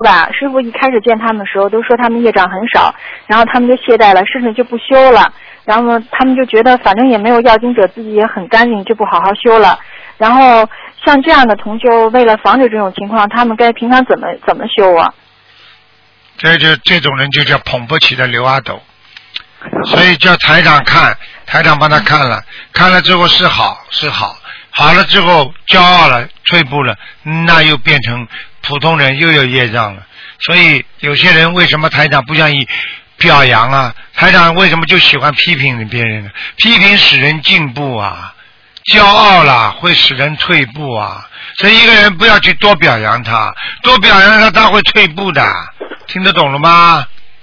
吧，师傅一开始见他们的时候都说他们业障很少，然后他们就懈怠了，甚至就不修了。然后呢，他们就觉得反正也没有要经者，自己也很干净，就不好好修了。然后像这样的同修，为了防止这种情况，他们该平常怎么修啊？ 这种人就叫捧不起的刘阿斗，所以叫台长看，台长帮他看了之后是好，好了之后骄傲了，退步了，那又变成普通人，又有业障了。所以有些人为什么台长不愿意表扬啊？台长为什么就喜欢批评别人呢？批评使人进步啊，骄傲了会使人退步啊。所以一个人不要去多表扬他，多表扬他，他会退步的。听得懂了吗？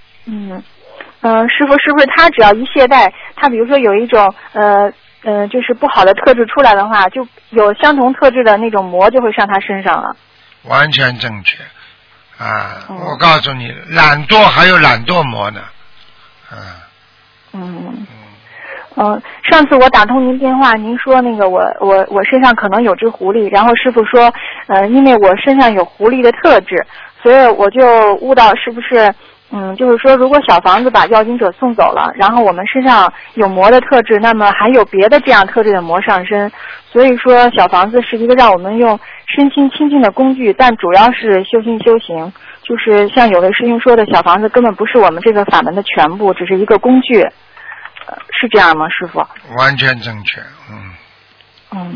师傅是不是他只要一懈怠，他比如说有一种就是不好的特质出来的话，就有相同特质的那种魔就会上他身上了。完全正确啊！我告诉你，懒惰还有懒惰魔呢。 上次我打通您电话，您说那个我身上可能有只狐狸，然后师傅说因为我身上有狐狸的特质，所以我就悟到是不是就是说如果小房子把要经者送走了，然后我们身上有魔的特质，那么还有别的这样特质的魔上身，所以说小房子是一个让我们用身心清净的工具，但主要是修心修行，就是像有的师兄说的，小房子根本不是我们这个法门的全部，只是一个工具，是这样吗，师傅？ 完全正确。